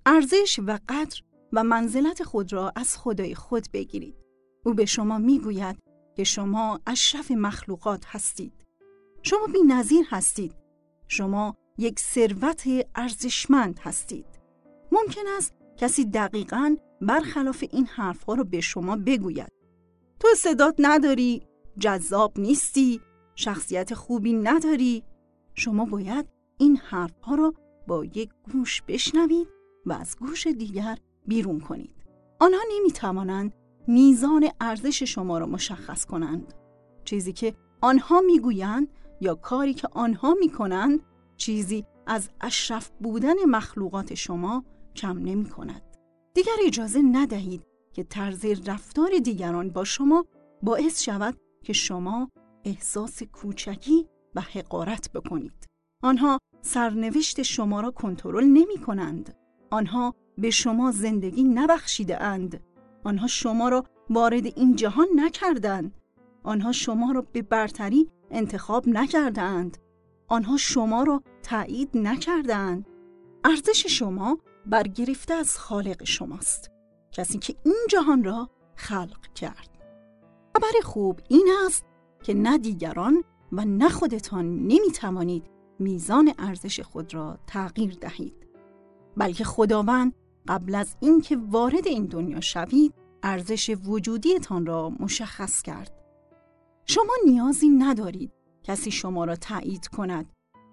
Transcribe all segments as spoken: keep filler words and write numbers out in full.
ارزش و قدر و منزلت خود را از خدای خود بگیرید. او به شما میگوید که شما اشرف مخلوقات هستید. شما بی‌نظیر هستید. شما یک ثروت ارزشمند هستید. ممکن است کسی دقیقاً برخلاف این حرفها را به شما بگوید. تو استعداد نداری، جذاب نیستی، شخصیت خوبی نداری. شما باید این حرفها را با یک گوش بشنوید و از گوش دیگر بیرون کنید. آنها نمیتوانند میزان ارزش شما را مشخص کنند. چیزی که آنها میگویند یا کاری که آنها میکنند چیزی از اشرف بودن مخلوقات شما کم نمی کند. دیگر اجازه ندهید که طرز رفتار دیگران با شما باعث شود که شما احساس کوچکی و حقارت بکنید. آنها سرنوشت شما را کنترل نمی کنند. آنها به شما زندگی نبخشیده اند. آنها شما را وارد این جهان نکردند. آنها شما را به برتری انتخاب نکردند. آنها شما را تایید نکردند. ارزش شما برگرفته از خالق شماست، کسی که این جهان را خلق کرد. خبر خوب این است که نه دیگران و نه خودتان نمیتوانید میزان ارزش خود را تغییر دهید، بلکه خداوند قبل از اینکه وارد این دنیا شوید ارزش وجودیتان را مشخص کرد. شما نیازی ندارید کسی شما را تایید کند.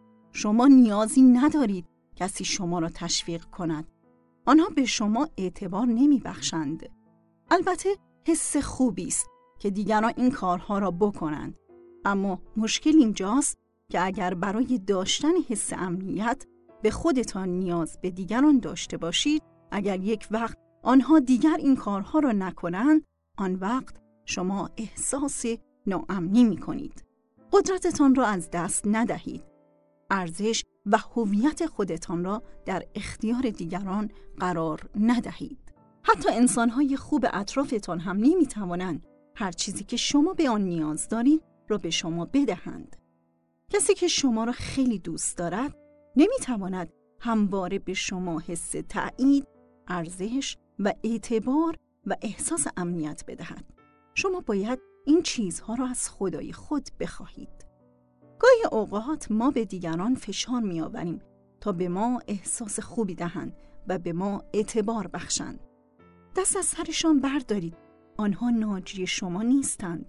شما نیازی ندارید کسی شما را تشویق کند. آنها به شما اعتبار نمی بخشند. البته حس خوبی است که دیگران این کارها را بکنند، اما مشکل اینجاست که اگر برای داشتن حس امنیت به خودتان نیاز به دیگران داشته باشید، اگر یک وقت آنها دیگر این کارها را نکنند، آن وقت شما احساس ناامنی می کنید. قدرتتان را از دست ندهید. ارزش و هویت خودتان را در اختیار دیگران قرار ندهید. حتی انسان‌های خوب اطرافتان هم نمی‌توانند هر چیزی که شما به آن نیاز دارید را به شما بدهند. کسی که شما را خیلی دوست دارد نمی‌تواند همواره به شما حس تأیید، ارزش و اعتبار و احساس امنیت بدهد. شما باید این چیزها را از خدای خود بخواهید. گاهی اوقات ما به دیگران فشار می‌آوریم تا به ما احساس خوبی دهند و به ما اعتبار بخشند. دست از سرشان بردارید. آنها ناجی شما نیستند.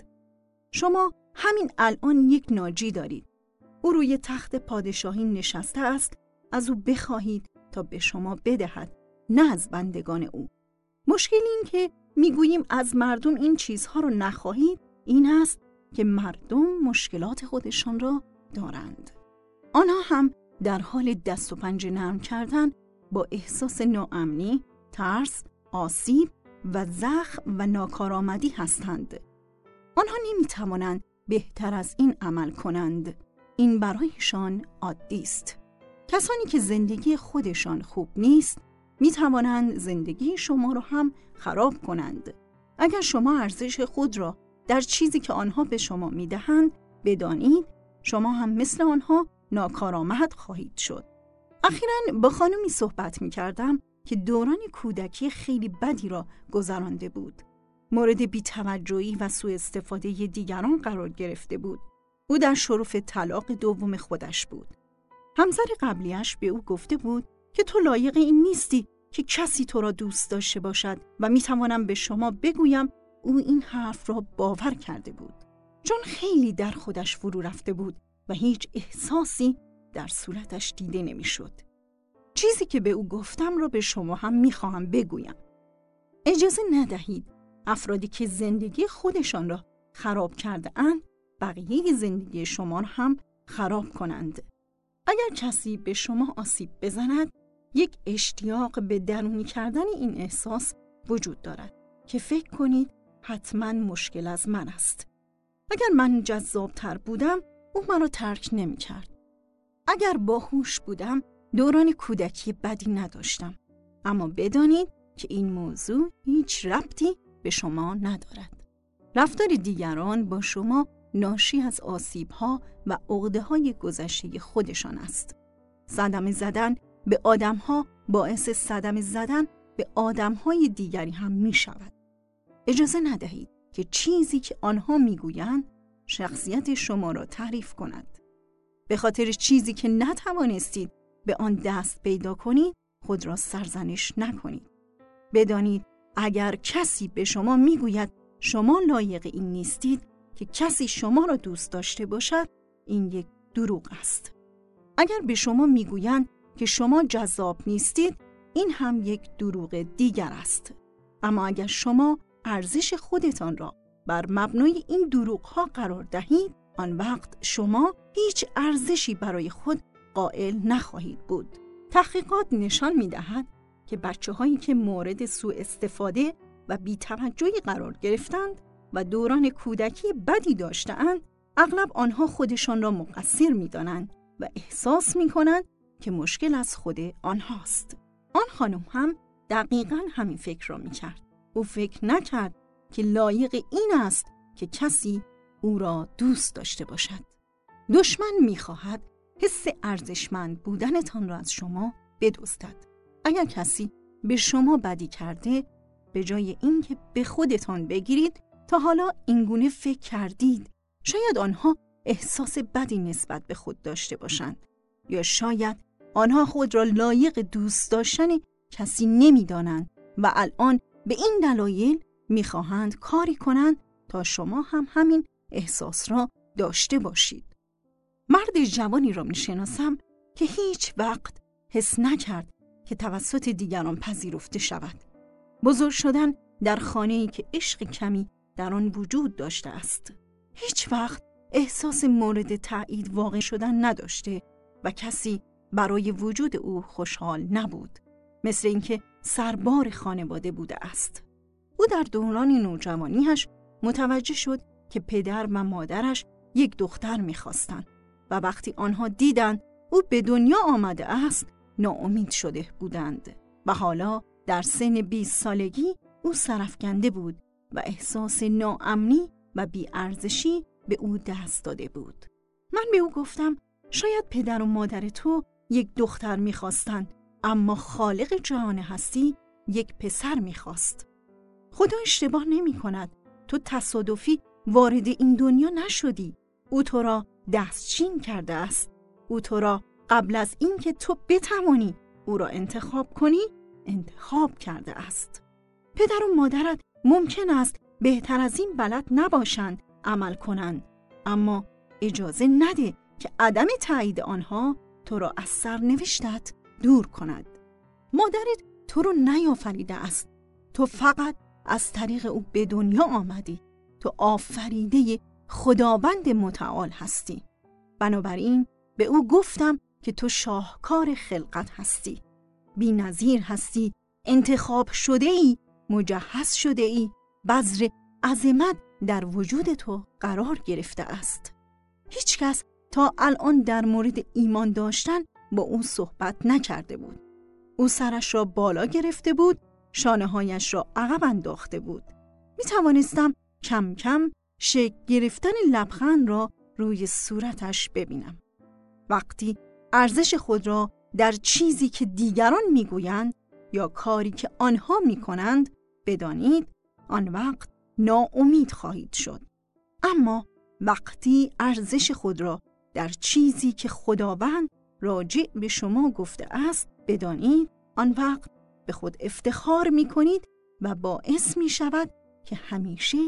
شما همین الان یک ناجی دارید. او روی تخت پادشاهی نشسته است. از او بخواهید تا به شما بدهد، نه از بندگان او. مشکل این که میگوییم از مردم این چیزها رو نخواهید این است که مردم مشکلات خودشان را دارند. آنها هم در حال دست و پنجه نرم کردن با احساس ناامنی، ترس، آسیب و زخم و ناکارآمدی هستند. آنها نمیتوانند بهتر از این عمل کنند. این برایشان عادی است. کسانی که زندگی خودشان خوب نیست میتوانند زندگی شما را هم خراب کنند. اگر شما ارزش خود را در چیزی که آنها به شما میدهند بدانید، شما هم مثل آنها ناکارآمد خواهید شد. اخیراً با خانمی صحبت میکردم که دوران کودکی خیلی بدی را گذرانده بود. مورد بی‌توجهی و سوء استفاده دیگران قرار گرفته بود. او در شرف طلاق دوم خودش بود. همسر قبلیش به او گفته بود که تو لایق این نیستی که کسی تو را دوست داشته باشد و میتوانم به شما بگویم او این حرف را باور کرده بود. چون خیلی در خودش فرو رفته بود و هیچ احساسی در صورتش دیده نمیشد. چیزی که به او گفتم را به شما هم میخواهم بگویم. اجازه ندهید افرادی که زندگی خودشان را خراب کرده اند بقیه زندگی شما را هم خراب کنند. اگر کسی به شما آسیب بزند، یک اشتیاق به درونی کردن این احساس وجود دارد که فکر کنید حتما مشکل از من است. اگر من جذابتر بودم، او مرا ترک نمی کرد. اگر باهوش بودم، دوران کودکی بدی نداشتم. اما بدانید که این موضوع هیچ ربطی به شما ندارد. رفتار دیگران با شما ناشی از آسیب‌ها و عقده‌های گذشته خودشان است. صدمه زدن به آدم‌ها باعث صدمه زدن به آدم‌های دیگری هم می‌شود. اجازه ندهید که چیزی که آنها می‌گویند شخصیت شما را تعریف کند. به خاطر چیزی که نتوانستید به آن دست پیدا کنید، خود را سرزنش نکنید. بدانید اگر کسی به شما میگوید شما لایق این نیستید که کسی شما را دوست داشته باشد، این یک دروغ است. اگر به شما میگویند که شما جذاب نیستید، این هم یک دروغ دیگر است. اما اگر شما ارزش خودتان را بر مبنای این دروغ‌ها قرار دهید، آن وقت شما هیچ ارزشی برای خود قائل نخواهید بود. تحقیقات نشان می‌دهد که بچه‌هایی که مورد سوء استفاده و بی‌توجهی قرار گرفتند و دوران کودکی بدی داشته‌اند، اغلب آنها خودشان را مقصر می‌دانند و احساس می‌کنند که مشکل از خود آنهاست. آن خانم هم دقیقاً همین فکر را می‌کرد. او فکر نکرد که لایق این است که کسی او را دوست داشته باشد. دشمن می‌خواهد حس ارزشمند بودنتان را از شما بدزدد. اگر کسی به شما بدی کرده، به جای اینکه به خودتان بگیرید تا حالا اینگونه فکر کردید شاید آنها احساس بدی نسبت به خود داشته باشند، یا شاید آنها خود را لایق دوست داشتن کسی نمی‌دانند و الان به این دلایل می‌خواهند کاری کنند تا شما هم همین احساس را داشته باشید. مرد جوانی را می‌شناسم که هیچ وقت حس نکرد که توسط دیگران پذیرفته شود. بزرگ شدن در خانه‌ای که عشق کمی در آن وجود داشته است. هیچ وقت احساس مورد تایید واقع شدن نداشته و کسی برای وجود او خوشحال نبود، مثل اینکه سربار خانواده بوده است. او در دوران نوجوانیش متوجه شد که پدر و مادرش یک دختر می‌خواستند و وقتی آنها دیدند او به دنیا آمده است، ناامید شده بودند و حالا در سن بیست سالگی او سرفکنده بود و احساس ناامنی و بی‌ارزشی به او دست داده بود. من به او گفتم شاید پدر و مادر تو یک دختر می‌خواستند، اما خالق جهان هستی یک پسر می‌خواست. خدا اشتباه نمی‌کند. تو تصادفی وارد این دنیا نشدی. او تو را دستچین کرده است. او تو را قبل از اینکه تو بتوانی او را انتخاب کنی، انتخاب کرده است. پدر و مادرت ممکن است بهتر از این بلد نباشند عمل کنند، اما اجازه نده که عدم تایید آنها تو را از سرنوشتت دور کند. مادرت تو رو نیافریده است. تو فقط از طریق او به دنیا آمدی. تو آفریده خداوند متعال هستی. بنابراین به او گفتم که تو شاهکار خلقت هستی. بی نظیر هستی، انتخاب شده ای، مجهز شده ای، بذر عظمت در وجود تو قرار گرفته است. هیچ کس تا الان در مورد ایمان داشتن با او صحبت نکرده بود. او سرش را بالا گرفته بود، شانه‌هایش را عقب انداخته بود. می توانستم کم کم شکل گرفتن لبخند را روی صورتش ببینم. وقتی ارزش خود را در چیزی که دیگران میگویند یا کاری که آنها میکنند بدانید، آن وقت ناامید خواهید شد. اما وقتی ارزش خود را در چیزی که خداوند راجع به شما گفته است بدانید، آن وقت به خود افتخار میکنید و باعث می شود که همیشه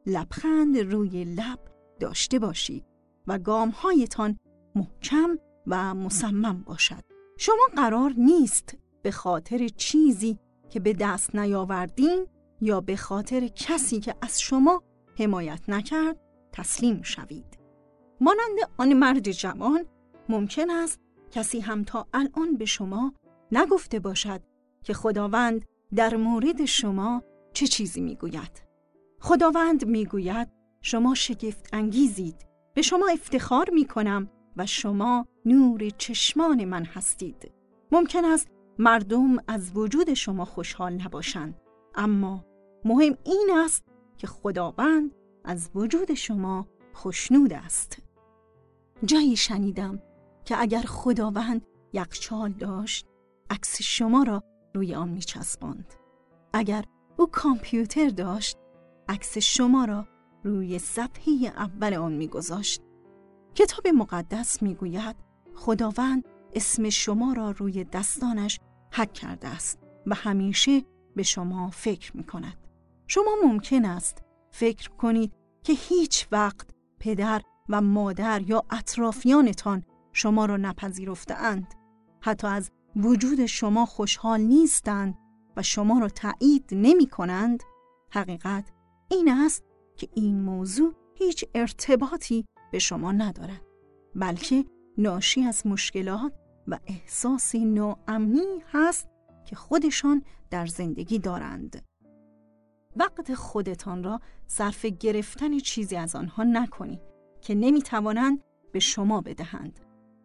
لبخند روی لب داشته باشید و گام‌هایتان محکم و مصمم باشد. شما قرار نیست به خاطر چیزی که به دست نیاوردین یا به خاطر کسی که از شما حمایت نکرد تسلیم شوید. مانند آن مرد جوان، ممکن است کسی هم تا الان به شما نگفته باشد که خداوند در مورد شما چه چیزی میگوید. خداوند میگوید شما شگفت انگیزید، به شما افتخار میکنم و شما نور چشمان من هستید. ممکن است مردم از وجود شما خوشحال نباشند، اما مهم این است که خداوند از وجود شما خوشنود است. جایی شنیدم که اگر خداوند یخچال داشت، عکس شما را روی آن می‌چسباند. اگر او کامپیوتر داشت، عکس شما را روی صفحه اول آن می‌گذاشت. کتاب مقدس می‌گوید خداوند اسم شما را روی دستانش حک کرده است و همیشه به شما فکر می‌کند. شما ممکن است فکر کنید که هیچ وقت پدر و مادر یا اطرافیانتان شما را نپذیرفته‌اند، حتی از وجود شما خوشحال نیستند و شما را تایید نمی‌کنند. حقیقت این است که این موضوع هیچ ارتباطی به شما ندارد، بلکه ناشی از مشکلات و احساس ناامنی هست که خودشان در زندگی دارند. وقت خودتان را صرف گرفتن چیزی از آنها نکنید که نمی‌توانند به شما بدهند.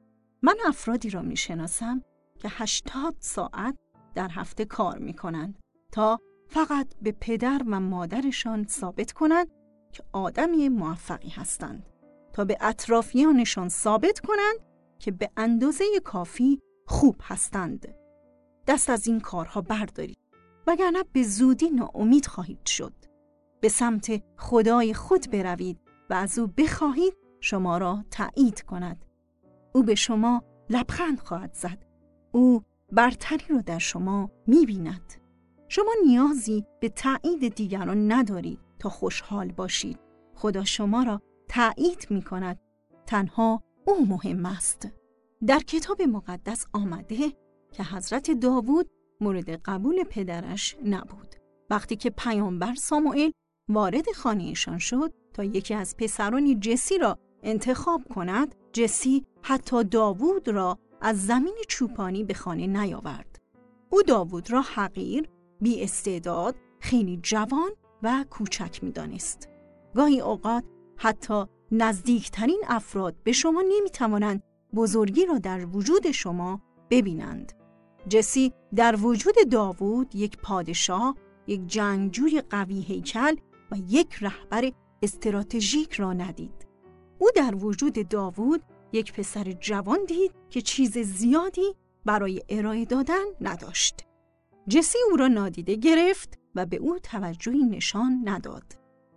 من افرادی را می‌شناسم که هشتاد ساعت در هفته کار می‌کنند تا فقط به پدر و مادرشان ثابت کنند که آدمی موفقی هستند، تا به اطرافیانشان ثابت کنند که به اندازه کافی خوب هستند. دست از این کارها بردارید، وگرنه به زودی ناامید خواهید شد. به سمت خدای خود بروید و از او بخواهید شما را تایید کند. او به شما لبخند خواهد زد. او برتری را در شما می‌بیند. شما نیازی به تایید دیگران ندارید تا خوشحال باشید. خدا شما را تایید می‌کند. تنها او مهم است. در کتاب مقدس آمده که حضرت داوود مورد قبول پدرش نبود. وقتی که پیامبر ساموئل وارد خانه‌شان شد تا یکی از پسران جسی را انتخاب کند، جسی حتی داوود را از زمین چوپانی به خانه نیاورد. او داوود را حقیر، بی استعداد، خیلی جوان و کوچک می‌دانست. گاهی اوقات حتی نزدیکترین افراد به شما نمی‌توانند بزرگی را در وجود شما ببینند. جسی در وجود داوود یک پادشاه، یک جنگجوی قوی هیکل و یک رهبر استراتژیک را ندید. او در وجود داوود یک پسر جوان دید که چیز زیادی برای ارائه دادن نداشت. جسی او را نادیده گرفت و به او توجهی نشان نداد.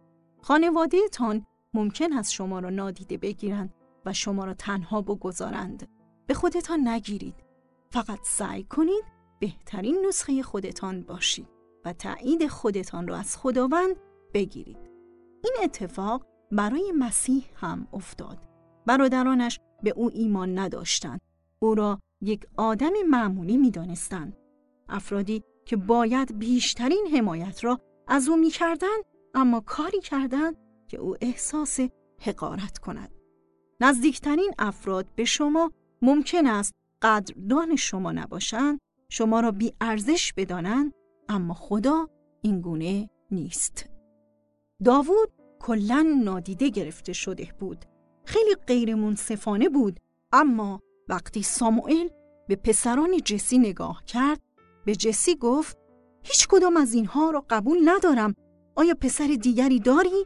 خانواده تان ممکن است شما را نادیده بگیرند و شما را تنها بگذارند. به خودتان نگیرید. فقط سعی کنید بهترین نسخه خودتان باشید و تایید خودتان را از خداوند بگیرید. این اتفاق برای مسیح هم افتاد. برادرانش به او ایمان نداشتند. او را یک آدم معمولی می دانستند. افرادی که باید بیشترین حمایت را از او می کردند، اما کاری کردند که او احساس حقارت کند. نزدیکترین افراد به شما ممکن است قدردان شما نباشند، شما را بی ارزش بدانند، اما خدا این گونه نیست. داوود کلاً نادیده گرفته شده بود. خیلی غیر منصفانه بود، اما وقتی ساموئل به پسران جسی نگاه کرد، به جسی گفت هیچ کدام از اینها را قبول ندارم. آیا پسر دیگری داری؟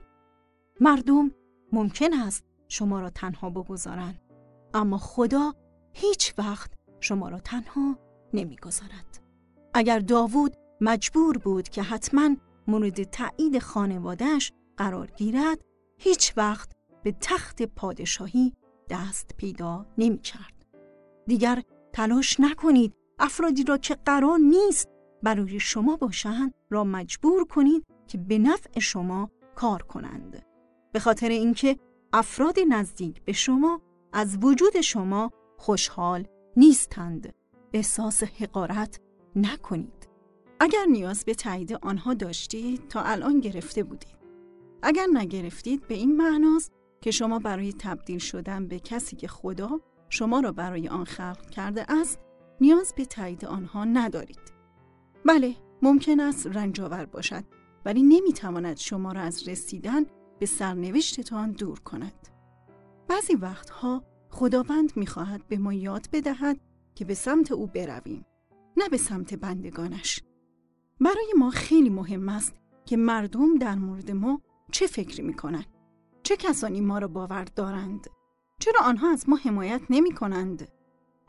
مردم ممکن است شما را تنها بگذارند، اما خدا هیچ وقت شما را تنها نمیگذارد. اگر داوود مجبور بود که حتما مورد تایید خانواده‌اش قرار گیرد، هیچ وقت به تخت پادشاهی دست پیدا نمی کرد. دیگر تلاش نکنید افرادی را که قرار نیست برای شما باشند را مجبور کنید که به نفع شما کار کنند. به خاطر اینکه افراد نزدیک به شما از وجود شما خوشحال نیستند. احساس حقارت نکنید. اگر نیاز به تایید آنها داشتید تا الان گرفته بودید. اگر نگرفتید به این معناست که شما برای تبدیل شدن به کسی که خدا شما را برای آن خلق کرده است نیاز به تایید آنها ندارید. بله، ممکن است رنجاور باشد، ولی نمیتواند شما را از رسیدن به سرنوشتتان دور کند. بعضی وقتها خداوند میخواهد به ما یاد بدهد که به سمت او برویم، نه به سمت بندگانش. برای ما خیلی مهم است که مردم در مورد ما چه فکری میکنند. چه کسانی ما را باور دارند؟ چرا آنها از ما حمایت نمی کنند؟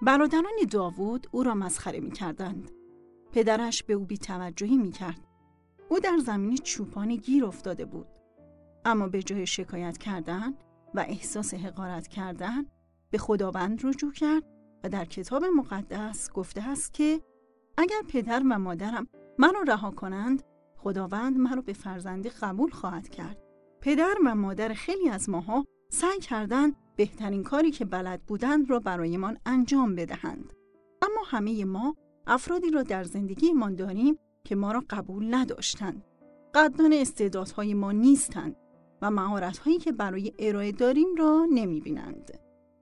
برادران داوود او را مسخره می‌کردند. پدرش به او بی‌توجهی می‌کرد. او در زمین چوپانی گیر افتاده بود. اما به جای شکایت کردن و احساس حقارت کردن، به خداوند رجوع کرد و در کتاب مقدس گفته است که اگر پدر و مادرم من را رها کنند، خداوند من را به فرزندی قبول خواهد کرد. پدر و مادر خیلی از ماها سعی کردند بهترین کاری که بلد بودند را برایمان انجام بدهند. اما همه ما افرادی را در زندگیمان داریم که ما را قبول نداشتند. قدردان استعدادهای ما نیستند و مهارت‌هایی که برای ارائه داریم را نمی‌بینند.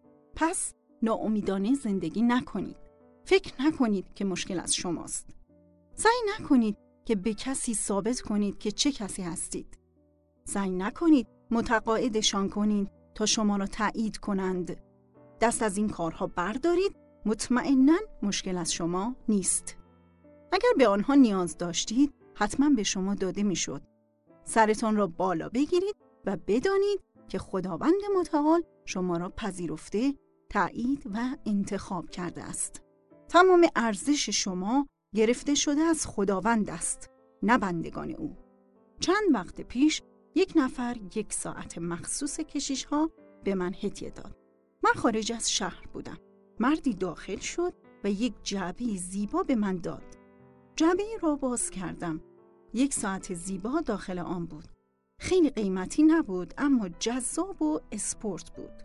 پس ناامیدانه زندگی نکنید. فکر نکنید که مشکل از شماست. سعی نکنید که به کسی ثابت کنید که چه کسی هستید. سعی نکنید متقاعدشان کنید تا شما را تایید کنند. دست از این کارها بردارید. مطمئناً مشکل از شما نیست. اگر به آنها نیاز داشتید، حتما به شما داده میشد. سرتان را بالا بگیرید و بدانید که خداوند متعال شما را پذیرفته، تایید و انتخاب کرده است. تمام ارزش شما گرفته شده از خداوند است، نه بندگان او. چند وقت پیش یک نفر یک ساعت مخصوص کشیش‌ها به من هدیه داد. من خارج از شهر بودم. مردی داخل شد و یک جعبه زیبا به من داد. جعبه را باز کردم. یک ساعت زیبا داخل آن بود. خیلی قیمتی نبود، اما جذاب و اسپورت بود.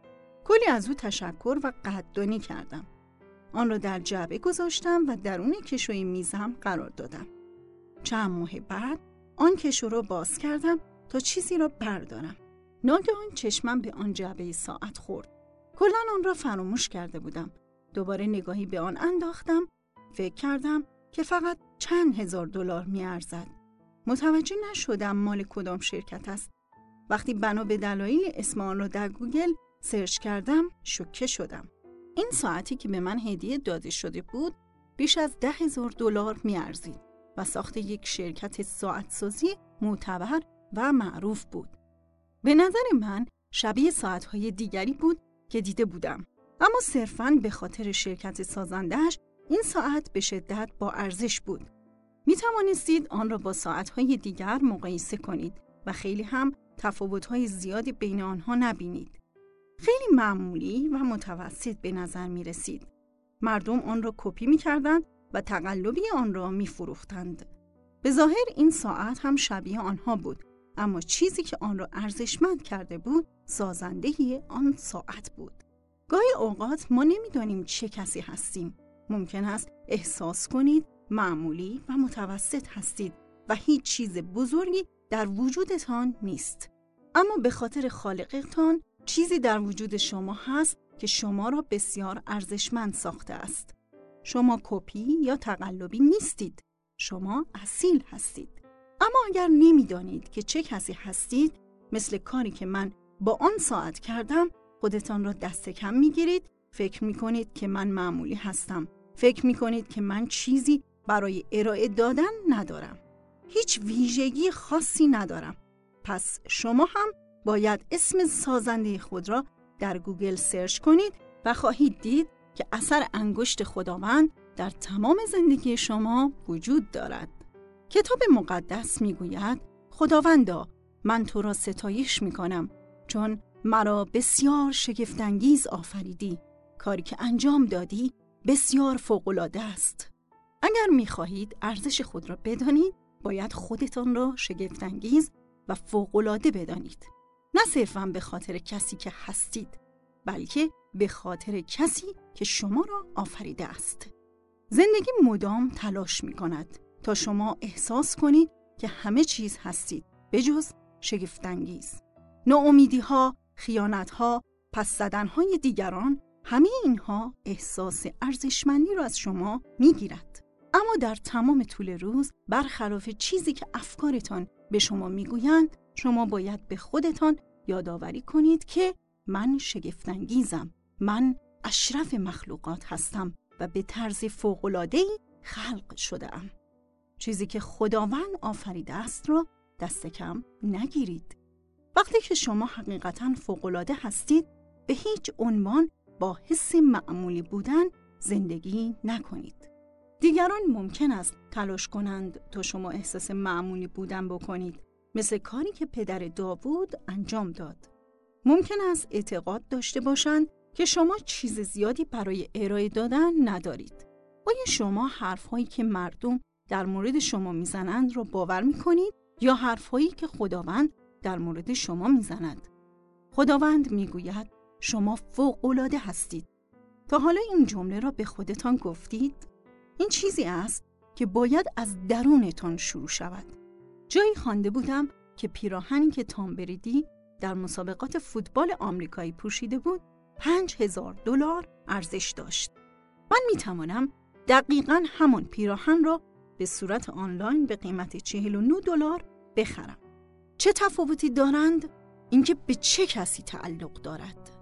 کلی از او تشکر و قدردانی کردم. آن را در جعبه گذاشتم و درون کشوی میزم قرار دادم. چند ماه بعد آن کشو را باز کردم تا چیزی را بردارم. ناگهان چشمم به آن جعبه ساعت خورد. کلاً آن را فراموش کرده بودم. دوباره نگاهی به آن انداختم. فکر کردم که فقط چند هزار دلار می‌ارزد. متوجه نشدم مال کدام شرکت است. وقتی بنا به دلایل اسم آن را در گوگل سرچ کردم، شوکه شدم. این ساعتی که به من هدیه داده شده بود، بیش از ده هزار دلار می‌ارزید و ساخت یک شرکت ساعت‌سازی معتبر و معروف بود. به نظر من شبیه ساعت‌های دیگری بود که دیده بودم، اما صرفاً به خاطر شرکت سازنده‌اش این ساعت به شدت با ارزش بود. می توانستید آن را با ساعت‌های دیگر مقایسه کنید و خیلی هم تفاوت‌های زیادی بین آنها نبینید. خیلی معمولی و متوسط به نظر می رسید. مردم آن را کپی می کردند و تقلبی آن را می فروختند. به ظاهر این ساعت هم شبیه آنها بود، اما چیزی که آن را ارزشمند کرده بود، سازنده آن ساعت بود. گاهی اوقات ما نمی‌دانیم چه کسی هستیم. ممکن است احساس کنید معمولی و متوسط هستید و هیچ چیز بزرگی در وجودتان نیست. اما به خاطر خالقتان چیزی در وجود شما هست که شما را بسیار ارزشمند ساخته است. شما کپی یا تقلبی نیستید. شما اصیل هستید. اما اگر نمی‌دانید که چه کسی هستید، مثل کاری که من با آن ساعت کردم، خودتان را دست کم می‌گیرید. فکر می‌کنید که من معمولی هستم. فکر می‌کنید که من چیزی برای ارائه دادن ندارم. هیچ ویژگی خاصی ندارم. پس شما هم باید اسم سازنده خود را در گوگل سرچ کنید و خواهید دید که اثر انگشت خداوند در تمام زندگی شما وجود دارد. کتاب مقدس میگوید خداوندا، من تو را ستایش میکنم چون مرا بسیار شگفت‌انگیز آفریدی. کاری که انجام دادی بسیار فوق‌العاده است. اگر میخواهید ارزش خود را بدانید، باید خودتان را شگفت‌انگیز و فوق‌العاده بدانید. نه صرفاً به خاطر کسی که هستید، بلکه به خاطر کسی که شما را آفریده است. زندگی مدام تلاش میکند تا شما احساس کنید که همه چیز هستید به جز شگفت‌انگیز. ناامیدی‌ها، خیانت‌ها، پس زدن‌های دیگران، همه اینها احساس ارزشمندی را از شما میگیرد. اما در تمام طول روز، برخلاف چیزی که افکارتان به شما میگویند، شما باید به خودتان یادآوری کنید که من شگفت‌انگیزم. من اشرف مخلوقات هستم و به طرز فوق‌العاده‌ای خلق شده‌ام. چیزی که خداوند آفریده است را دست کم نگیرید. وقتی که شما حقیقتاً فوق‌العاده هستید، به هیچ عنوان با حس معمولی بودن زندگی نکنید. دیگران ممکن است تلاش کنند تا شما احساس معمولی بودن بکنید، مثل کاری که پدر داوود انجام داد. ممکن است اعتقاد داشته باشند که شما چیز زیادی برای ارائه دادن ندارید. آیا شما حرفهایی که مردم در مورد شما میزنند را باور میکنید یا حرفهایی که خداوند در مورد شما میزند؟ خداوند میگوید شما فوق‌العاده هستید. تا حالا این جمله را به خودتان گفتید؟ این چیزی است که باید از درونتان شروع شود. جایی خوانده بودم که پیراهنی که تام بریدی در مسابقات فوتبال آمریکایی پوشیده بود پنج هزار دلار ارزش داشت. من میتوانم دقیقاً همان پیراهن را به صورت آنلاین به قیمت چهل و نه دلار بخرم. چه تفاوتی دارند؟ اینکه به چه کسی تعلق دارد.